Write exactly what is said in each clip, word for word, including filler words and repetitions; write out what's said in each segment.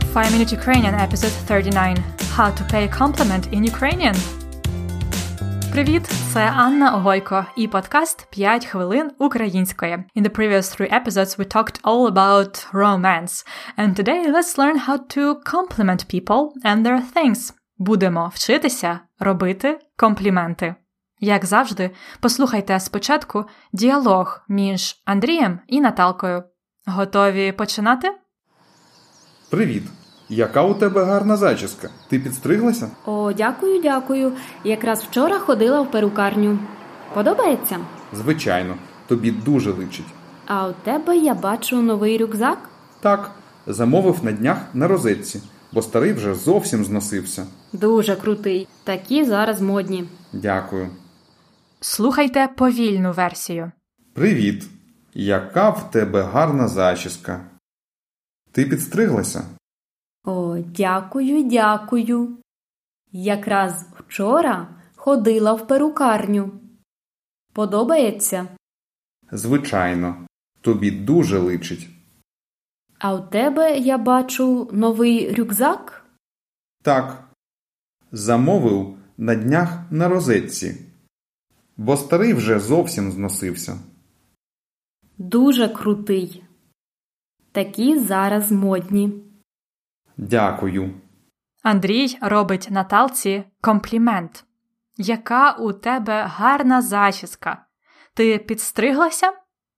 five minute Ukrainian episode thirty-nine. How to pay a compliment in Ukrainian. Привіт, це Анна Огойко і подкаст п'ять хвилин української. In the previous three episodes we talked all about romance. And today let's learn how to compliment people and their things. Будемо вчитися робити компліменти. Як завжди, послухайте спочатку діалог між Андрієм і Наталкою. Готові починати? Привіт! Яка у тебе гарна зачіска? Ти підстриглася? О, дякую, дякую. Якраз вчора ходила в перукарню. Подобається? Звичайно. Тобі дуже личить. А у тебе, я бачу, новий рюкзак? Так. Замовив на днях на розетці, бо старий вже зовсім зносився. Дуже крутий. Такі зараз модні. Дякую. Слухайте повільну версію. Привіт! Яка в тебе гарна зачіска? Ти підстриглася? О, дякую, дякую. Якраз вчора ходила в перукарню. Подобається? Звичайно. Тобі дуже личить. А у тебе, я бачу, новий рюкзак? Так. Замовив на днях на розетці, бо старий вже зовсім зносився. Дуже крутий. Такі зараз модні. Дякую. Андрій робить Наталці комплімент. Яка у тебе гарна зачіска? Ти підстриглася?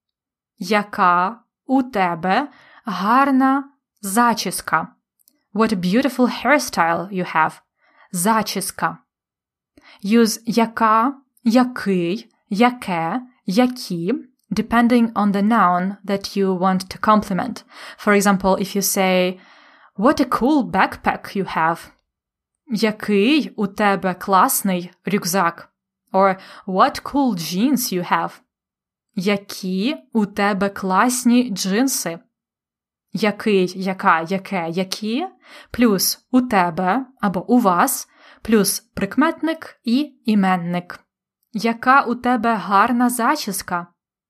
Яка у тебе гарна зачіска? What a beautiful hairstyle you have. Зачіска. Use яка, який, яке, які, depending on the noun that you want to compliment. For example, if you say, what a cool backpack you have. Який у тебе класний рюкзак. Or what cool jeans you have. Які у тебе класні джинси. Який, яка, яке, які, плюс у тебе або у вас, плюс прикметник і іменник. Яка у тебе гарна зачіска?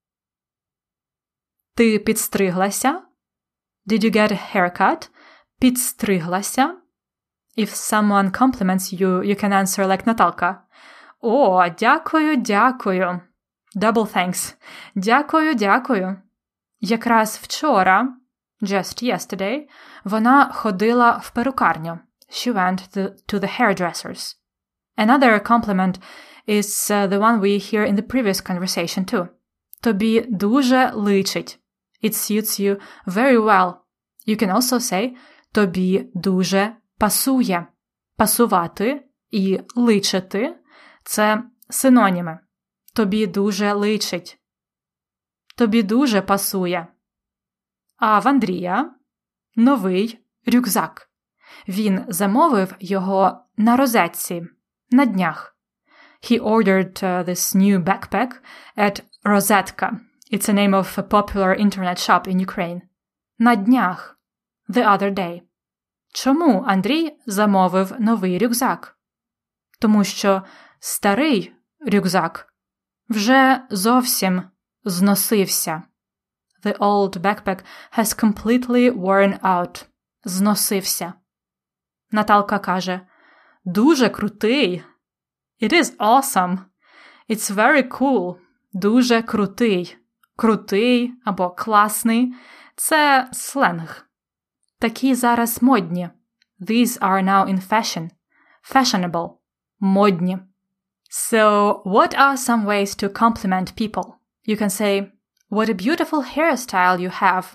Ти підстриглася? Did you get a haircut? Підстриглася? If someone compliments you, you can answer like Наталка. О, дякую, дякую. Double thanks. Дякую, дякую. Якраз вчора, just yesterday, вона ходила в перукарню. She went to, to the hairdressers. Another compliment is uh, the one we hear in the previous conversation too. Тобі дуже личить. It suits you very well. You can also say тобі дуже пасує. Пасувати і личити – це синоніми. Тобі дуже личить. Тобі дуже пасує. А в Андрія новий рюкзак. Він замовив його на розетці, на днях. He ordered uh, this new backpack at Rozetka. It's a name of a popular internet shop in Ukraine. На днях. The other day. Чому Андрій замовив новий рюкзак? Тому що старий рюкзак вже зовсім зносився. The old backpack has completely worn out. Зносився. Наталка каже, дуже крутий. It is awesome. It's very cool. Дуже крутий. Крутий або класний – це сленг. Такі зараз модні. These are now in fashion. Fashionable. Модні. So, what are some ways to compliment people? You can say, what a beautiful hairstyle you have.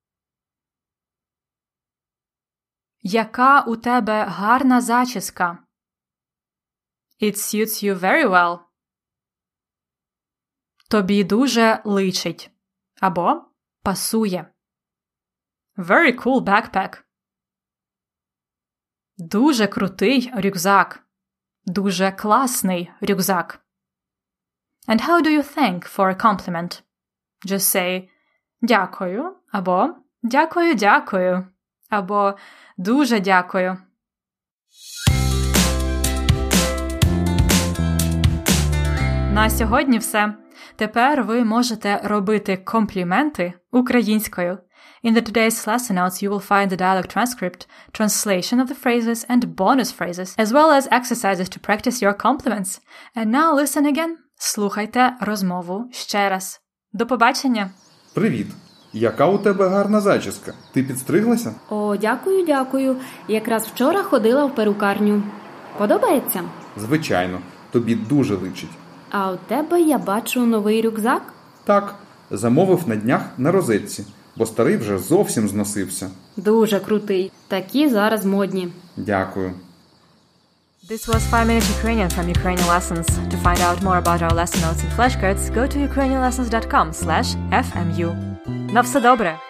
Яка у тебе гарна зачіска? It suits you very well. Тобі дуже личить. Або пасує. Very cool backpack. Дуже крутий рюкзак. Дуже класний рюкзак. And how do you thank for a compliment? Just say дякую, або дякую, дякую, або дуже дякую. На сьогодні все. Тепер ви можете робити компліменти українською. In the today's lesson notes, you will find the dialogue transcript, translation of the phrases, and bonus phrases, as well as exercises to practice your compliments. And now listen again. Слухайте розмову ще раз. До побачення! Привіт! Яка у тебе гарна зачіска? Ти підстриглася? О, дякую, дякую. Якраз вчора ходила в перукарню. Подобається? Звичайно, тобі дуже личить. А у тебе, я бачу, новий рюкзак? Так, замовив на днях на розетці, бо старий вже зовсім зносився. Дуже крутий. Такі зараз модні. Дякую. This was five minutes Ukrainian from Ukrainian Lessons. To find out more about our lesson notes and flashcards, go to ukrainian lessons dot com slash f m u. На все добре!